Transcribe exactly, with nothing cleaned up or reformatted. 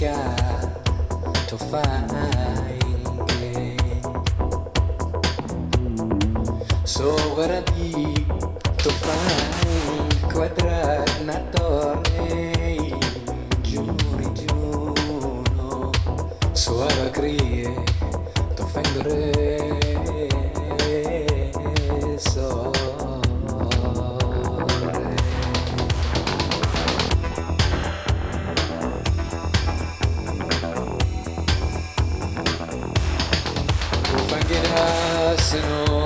to fai che sopra di to fai quadratore giuri giuno suara crie to fendere so se no